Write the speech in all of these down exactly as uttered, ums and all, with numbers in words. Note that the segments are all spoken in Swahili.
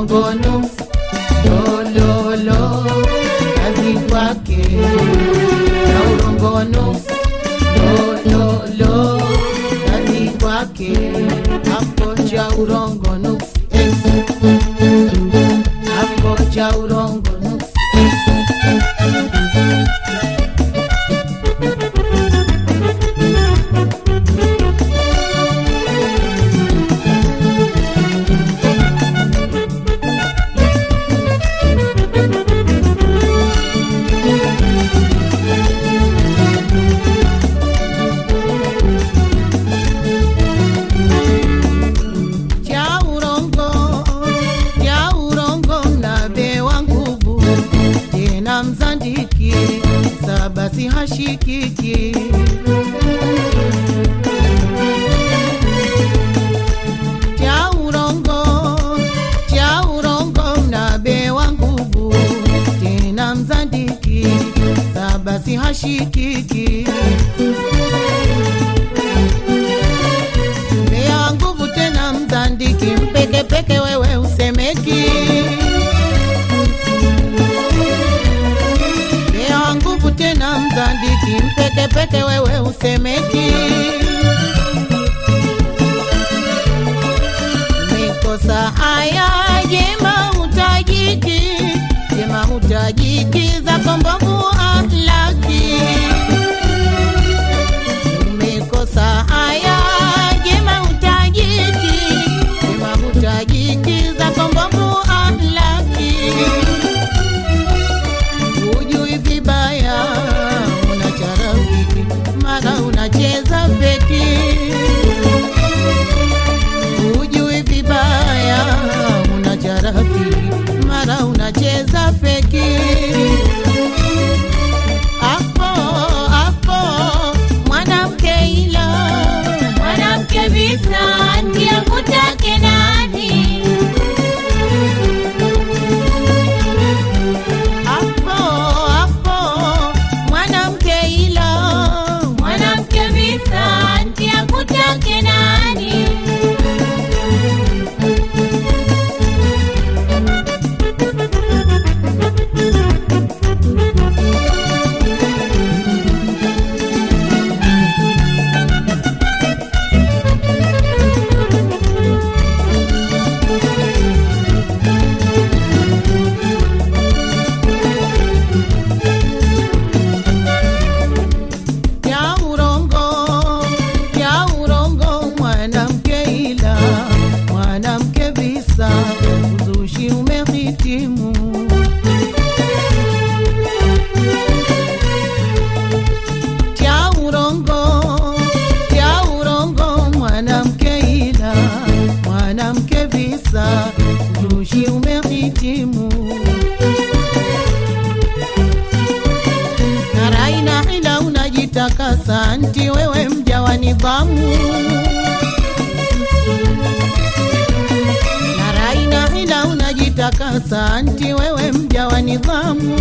urongono, lo lo lo, kazi kwake cha urongono, lo lo lo, kazi kwake hapo cha urongono, eh. hapo cha urongono. Mzandiki sabasi hashikiki, cha urongo cha urongo mnabe wa nguvu, tena mzandiki sabasi hashikiki, mbea nguvu tena mzandiki, mpeke peke wewe usemeki, tena mzandiki mpeke peke wewe usemeki, mikosa haya jema utajiki, jema utajiki za kombovu ahlaki, mikosa haya jema utajiki, jema utajiki za kombovu ahlaki, ujui vibaya mara unacheza peki, ujui vibaya unajarafiki, mara unacheza peki, hapo hapo mwanamke ila mwanamke visa ndiye kutake nani, kutake nani, uzushi umehitimu, cha urongo cha urongo mwanamke ila mwanamke visa, uzushi umehitimu, na raina ila unajitakasa, anti wewe mja wa nidhamu, ila unajitakasa, anti wewe mja wa nidhamu,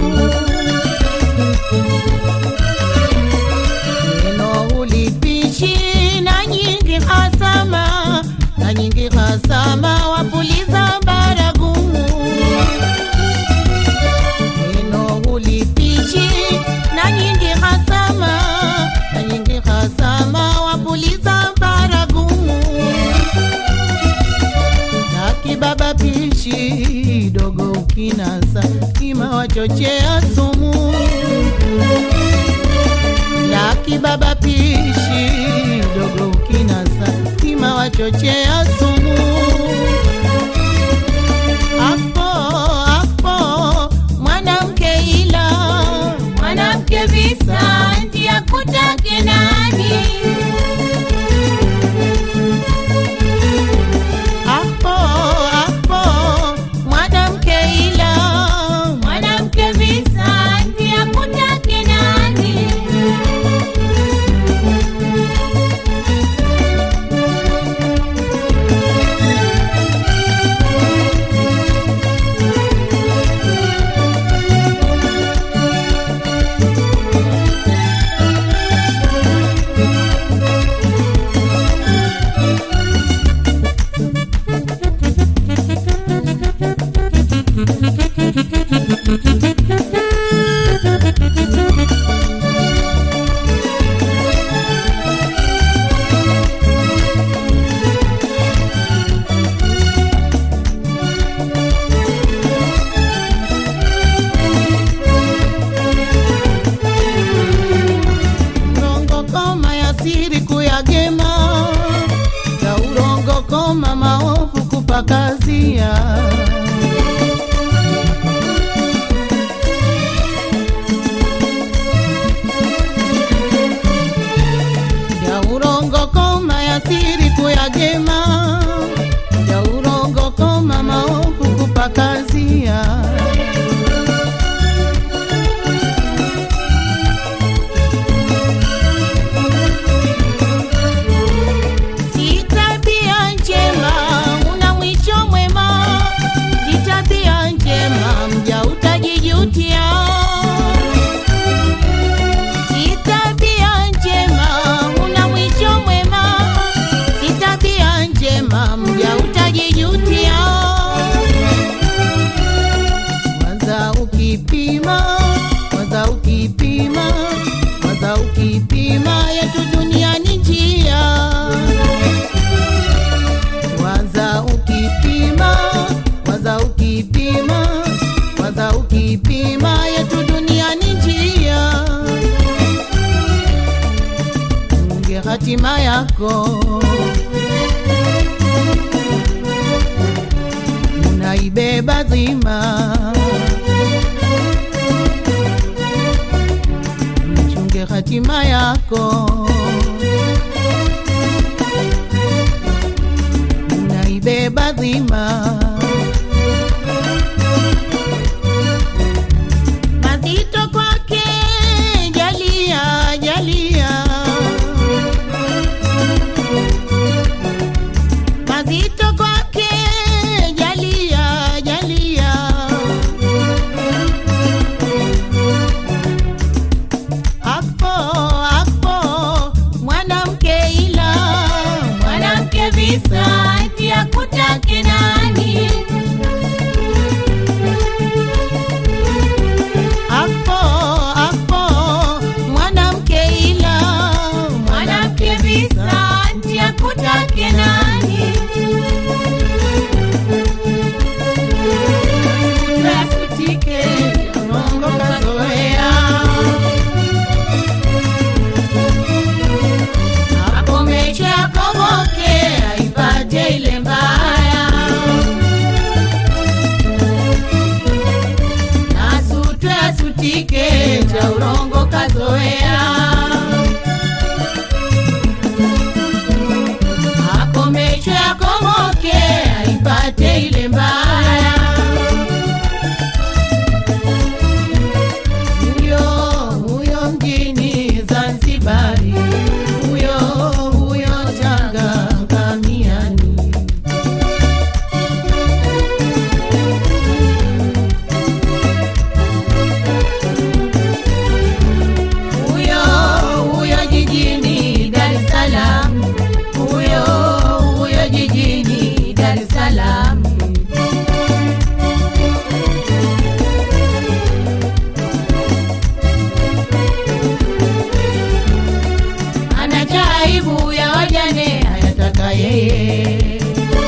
neno ulipishi na nyingi hasama, na nyingi hasama wapuliza baragumu, neno ulipishi na nyingi hasama, na nyingi hasama wapuliza baragumu, baba pishi dogo ukinasa, kima wachochea sumu, laki baba pishi dogo ukinasa, kima wachochea sumu, hapo hapo mwanamke ila mwanamke visa ndiye kutake nani, dunia. Si tabia njema una mwisho mwema, si tabia njema mja utajijutia. Si tabia njema una mwisho mwema, si tabia njema mja utajijutia. Waza ukipima, waza ukipima, waza ukipima yetu dunia ni njia. Waza ukipima, waza ukipima, waza ukipima yetu dunia ni njia. Unge hatima yako unaibeba dhima, mchunge hatima yako unaibeba dhima. Mazito kwake jalia, jalia, mazito kwake jalia, jalia. Hapo hapo mwanamke, ila mwanamke visa eti akutake nani? Hapo hapo mwanamke, ila mwanamke visa eti akutake nani? Rasutike Mungu kazoea, hapo mecha komoke aipate ile mbaya. Nasutwe asutike cha urongo kazoea, hapo mecha komoke aipate ile mbaya. Huyo huyo mjini Zanzibari, huyo huyo Tanga Kamiani. Huyo huyo jijini Dar es Salaam, huyo huyo jijini Dar es Salaam. Anajaibu ya wajane hayataka yeye,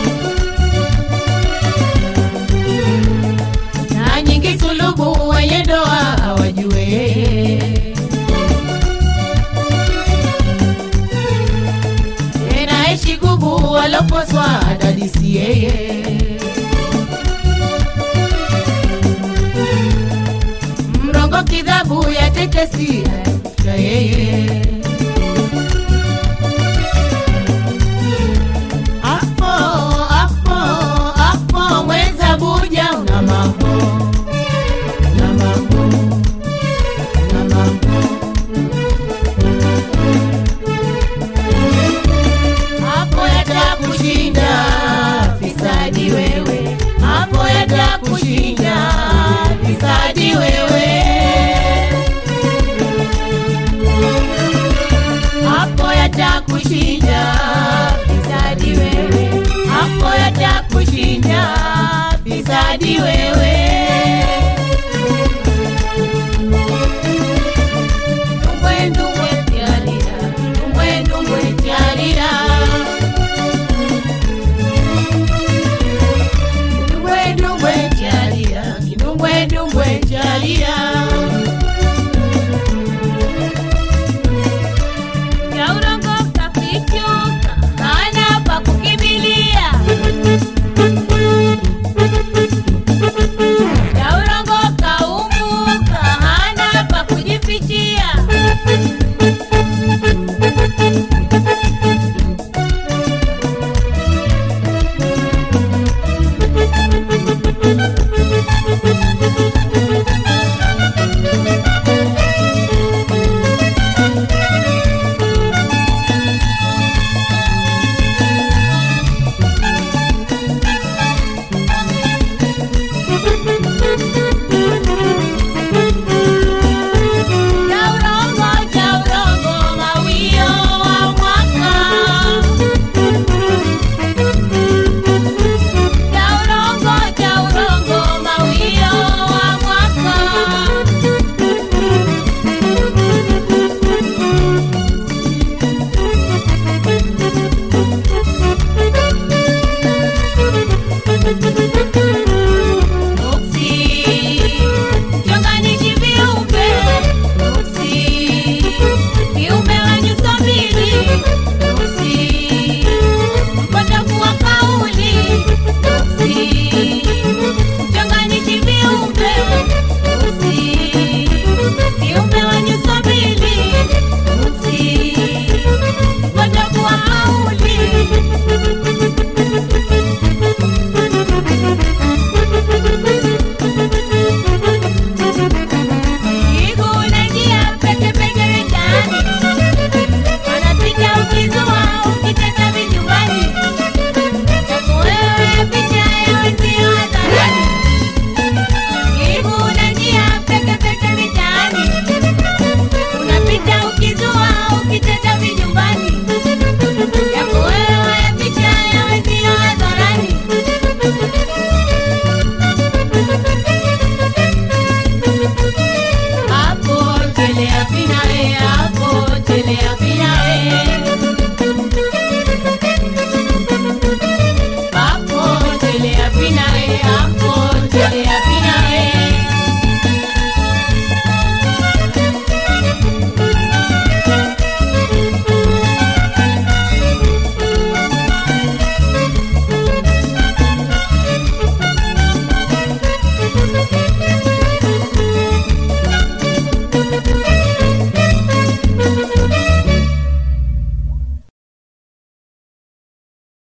na nyingi sulubu wenye ndoa hawajue yeye. Tena eshi gubu waloposwa adadisi yeye. Mrongo kidhabu ya tetesi hayataka yeye. Hapo hapo hapo mweza buja una mambo, una mambo, una mambo. Hapo yatakushinda fisadi wewe, hapo yatakushinda fisadi wewe. Hapo yatakushinda fisadi wewe, hapo yatakushinda fisadi wewe.